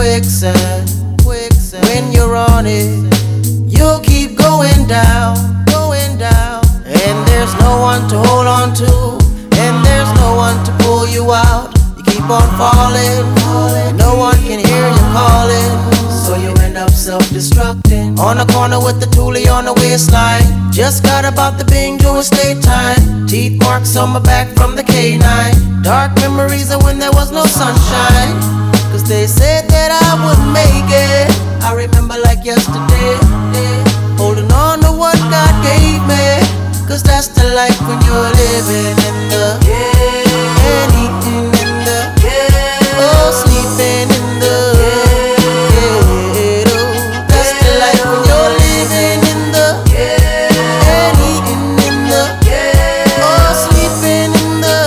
quicksand. When you're on it, you'll keep going down. And there's no one to hold on to, and there's no one to pull you out. You keep on falling, no one can hear you calling, so you end up self-destructing. On the corner with the toolie on the waistline, just got about the Bing doing state time. Teeth marks on my back from the K9. Dark memories of when there was no sunshine, cause they said that I wouldn't make it. I remember like yesterday, holding on to what God gave me, cause that's the life when you're living in the and eating in the oh, sleeping in the ghetto. That's the life when you're living in the and eating in the oh, sleeping in the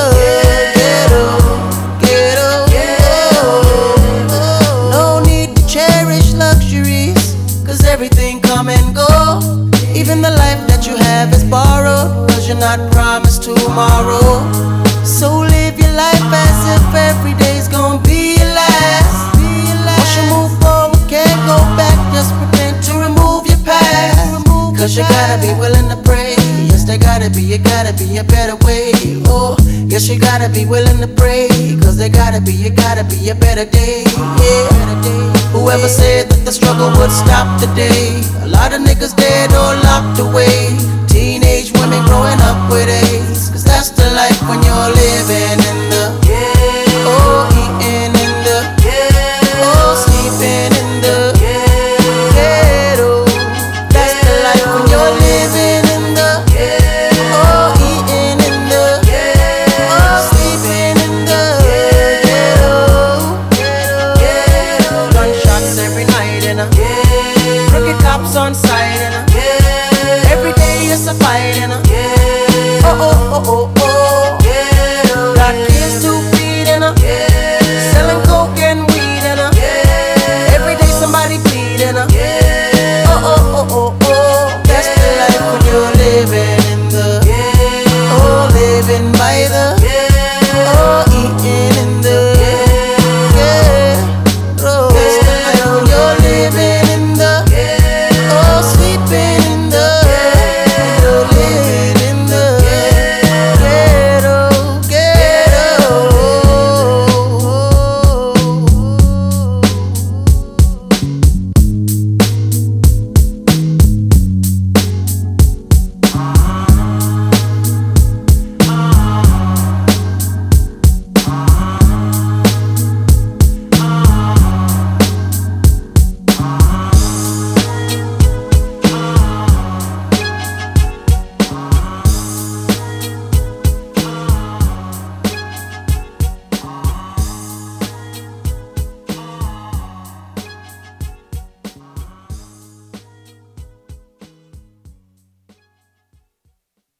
ghetto. No need to cherish luxuries, cause everything come and go. Even the life that you have is borrowed, cause you're not promised tomorrow. So live your life as if every day's gonna be your last. Once you move forward, can't go back, just pretend to remove your past. Cause you gotta be willing to pray. Yes, there gotta be a better way. Oh, yes, you gotta be willing to pray, cause there gotta be a better day. Yeah. Whoever said that the struggle would stop the day, a lot of niggas dead or locked away. Teenage women growing up with AIDS, cause that's the life when you're living